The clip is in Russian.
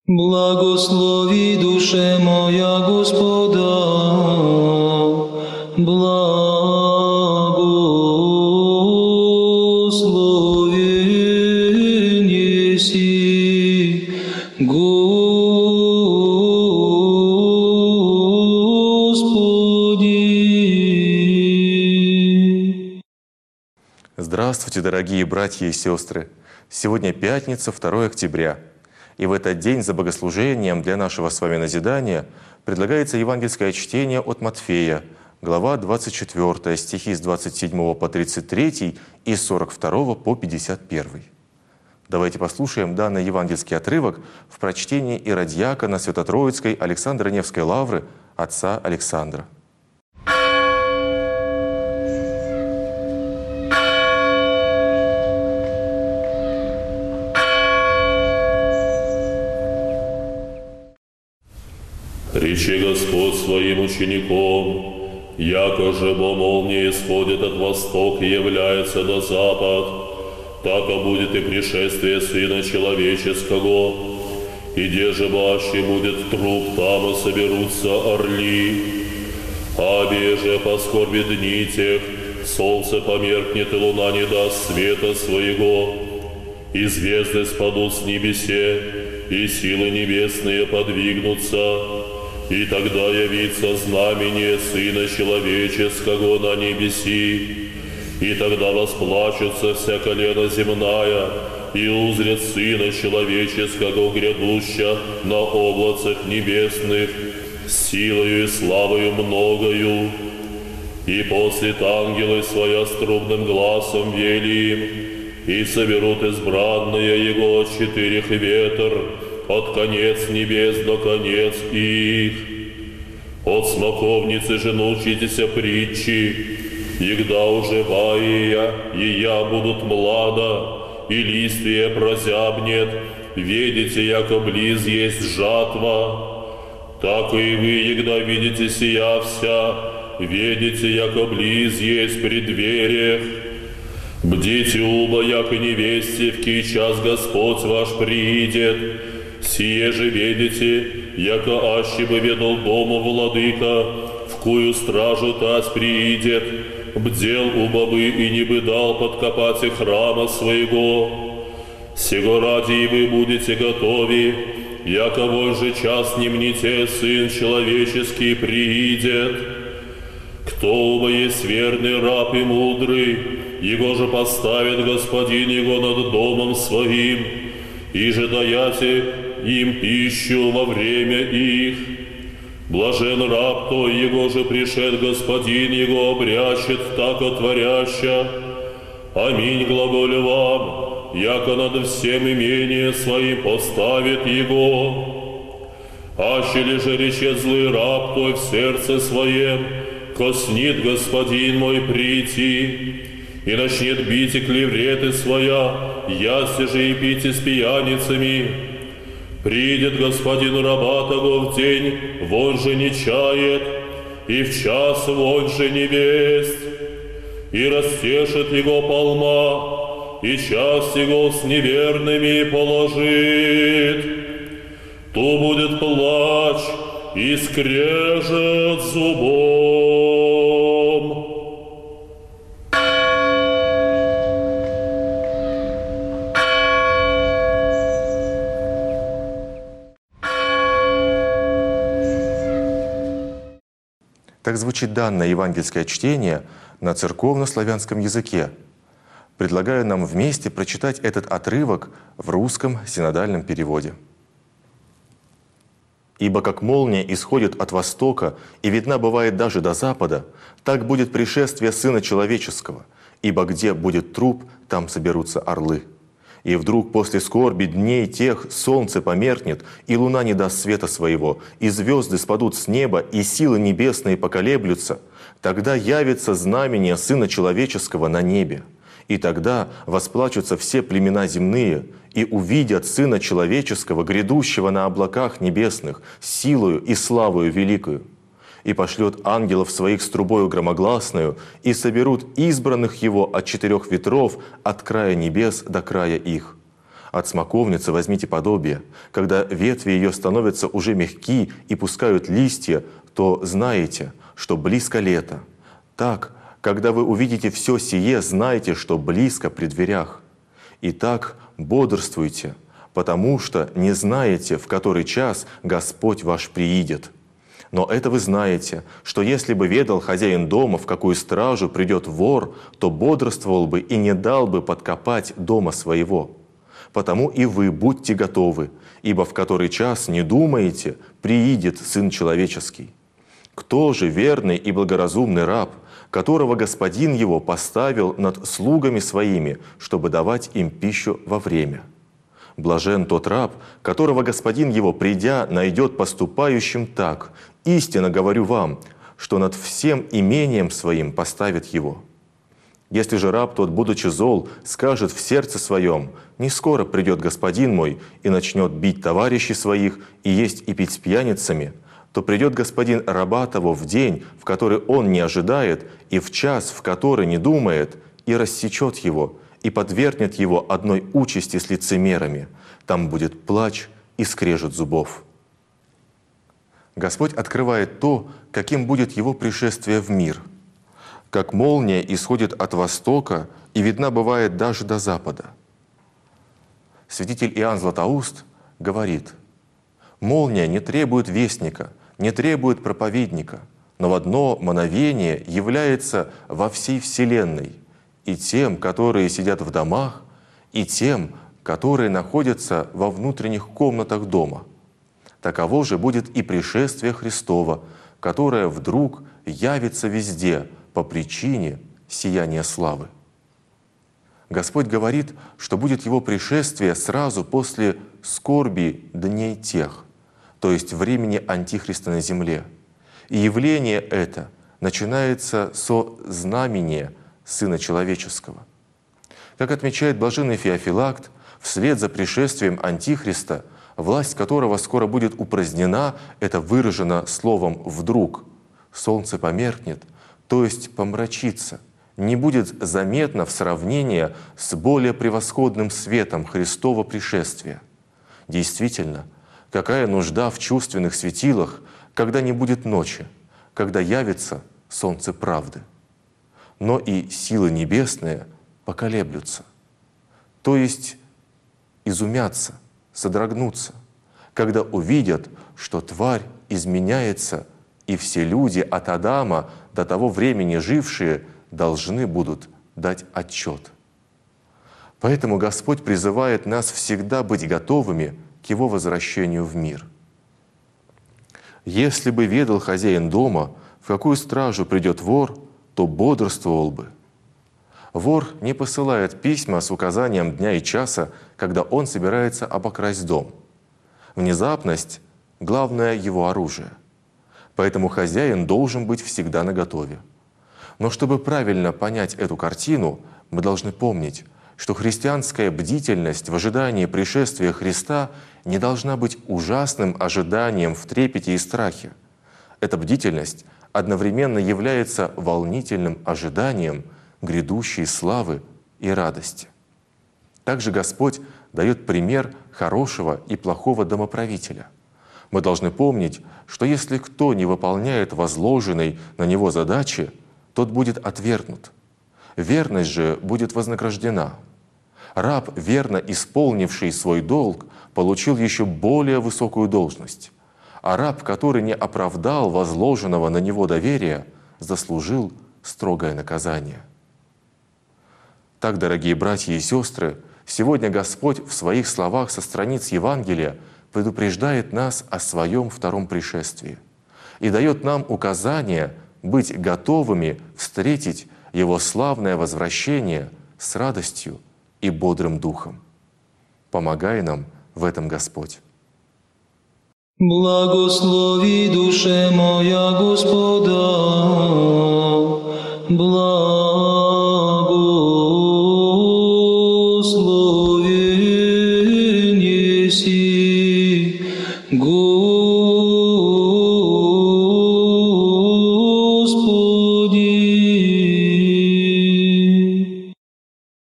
Благослови, душе моя, Господа, благословен еси, Господи. Здравствуйте, дорогие братья и сестры! Сегодня пятница, 2 октября. И в этот день за богослужением для нашего с вами назидания предлагается евангельское чтение от Матфея, глава 24, стихи с 27 по 33 и с 42 по 51. Давайте послушаем данный евангельский отрывок в прочтении иродиакона Свято-Троицкой Александро-Невской лавры отца Александра. Речи Господь своим учеником, яко же бо молния исходит от востока и является до запад, так и будет и пришествие Сына Человеческого, и где же баще будет труп, там и соберутся орли. А беже поскорбит дни тех, солнце померкнет, и луна не даст света своего, и звезды спадут с небесе, и силы небесные подвигнутся. И тогда явится знамение Сына Человеческого на небеси, и тогда восплачется вся колено земная, и узрят Сына Человеческого грядуща на облацах небесных, силою и славою многою. И послет ангелы своя трубным гласом вели им, и соберут избранные Его от 4 ветр, от конец небес до конец их. От смоковницы же научитесь притчи, егда уживая ея будут млада, и листвие прозябнет, видите, яко близ есть жатва. Так и вы, егда видите сия вся, видите, яко близ есть преддвериях. Бдите уба, яко невесте, в кий час Господь ваш приидет. Сие же ведите, яко аще бы ведал дому владыка, в кую стражу тась приидет, бдел убобы и не бы дал подкопать и храма своего. Сего ради и вы будете готови, яко вой же час не мните, Сын Человеческий приидет. Кто убо есть верный раб и мудрый, его же поставит Господин его над домом своим, и же даяте им пищу во время их. Блажен раб той, его же пришед Господин его обрящет, так отворяща. Аминь, глаголю вам, яко над всем имение своим поставит его. Аще ли же речет злый раб той в сердце своем, коснит Господин мой прийти, и начнет бить и клевреты своя, ясти же и пить с пьяницами. Придет Господин раба того в день, вон же не чает, и в час вон же не весть, и растешит его полма, и часть его с неверными положит. То будет плач и скрежет зубом. Так звучит данное евангельское чтение на церковно-славянском языке. Предлагаю нам вместе прочитать этот отрывок в русском синодальном переводе. «Ибо как молния исходит от востока и видна бывает даже до запада, так будет пришествие Сына Человеческого, ибо где будет труп, там соберутся орлы. И вдруг после скорби дней тех солнце померкнет, и луна не даст света своего, и звезды спадут с неба, и силы небесные поколеблются. Тогда явится знамение Сына Человеческого на небе. И тогда восплачутся все племена земные, и увидят Сына Человеческого, грядущего на облаках небесных, силою и славою великою. И пошлет ангелов своих с трубою громогласною, и соберут избранных Его от 4 ветров, от края небес до края их. От смоковницы возьмите подобие. Когда ветви ее становятся уже мягки и пускают листья, то знаете, что близко лето. Так, когда вы увидите все сие, знайте, что близко при дверях. Итак, бодрствуйте, потому что не знаете, в который час Господь ваш приидет. Но это вы знаете, что если бы ведал хозяин дома, в какую стражу придет вор, то бодрствовал бы и не дал бы подкопать дома своего. Потому и вы будьте готовы, ибо в который час не думаете, приидет Сын Человеческий. Кто же верный и благоразумный раб, которого господин его поставил над слугами своими, чтобы давать им пищу во время? Блажен тот раб, которого господин его, придя, найдет поступающим так. Истинно говорю вам, что над всем имением своим поставит его. Если же раб тот, будучи зол, скажет в сердце своем: «Не скоро придет господин мой», и начнет бить товарищей своих, и есть и пить с пьяницами, то придет господин раба того в день, в который он не ожидает, и в час, в который не думает, и рассечет его, и подвергнет его одной участи с лицемерами. Там будет плач и скрежет зубов. Господь открывает то, каким будет Его пришествие в мир. Как молния исходит от востока и видна бывает даже до запада. Святитель Иоанн Златоуст говорит: «Молния не требует вестника, не требует проповедника, но в одно мгновение является во всей вселенной, и тем, которые сидят в домах, и тем, которые находятся во внутренних комнатах дома. Таково же будет и пришествие Христова, которое вдруг явится везде по причине сияния славы». Господь говорит, что будет Его пришествие сразу после скорби дней тех, то есть времени Антихриста на земле. И явление это начинается со знамения Сына Человеческого. Как отмечает блаженный Феофилакт, вслед за пришествием Антихриста, власть которого скоро будет упразднена, это выражено словом «вдруг», солнце померкнет, то есть помрачится, не будет заметно в сравнении с более превосходным светом Христова пришествия. Действительно, какая нужда в чувственных светилах, когда не будет ночи, когда явится солнце правды. Но и силы небесные поколеблются, то есть изумятся, содрогнутся, когда увидят, что тварь изменяется, и все люди от Адама до того времени жившие должны будут дать отчет. Поэтому Господь призывает нас всегда быть готовыми к Его возвращению в мир. Если бы ведал хозяин дома, в какую стражу придет вор, то бодрствовал бы. Вор не посылает письма с указанием дня и часа, когда он собирается обокрасть дом. Внезапность — главное его оружие. Поэтому хозяин должен быть всегда наготове. Но чтобы правильно понять эту картину, мы должны помнить, что христианская бдительность в ожидании пришествия Христа не должна быть ужасным ожиданием в трепете и страхе. Эта бдительность одновременно является волнительным ожиданием грядущей славы и радости. Также Господь дает пример хорошего и плохого домоправителя. Мы должны помнить, что если кто не выполняет возложенной на него задачи, тот будет отвергнут. Верность же будет вознаграждена. Раб, верно исполнивший свой долг, получил еще более высокую должность, а раб, который не оправдал возложенного на него доверия, заслужил строгое наказание. Так, дорогие братья и сестры, сегодня Господь в своих словах со страниц Евангелия предупреждает нас о Своем втором пришествии и дает нам указание быть готовыми встретить Его славное возвращение с радостью и бодрым духом. Помогай нам в этом Господь. Благослови душе моя Господа, благословен еси.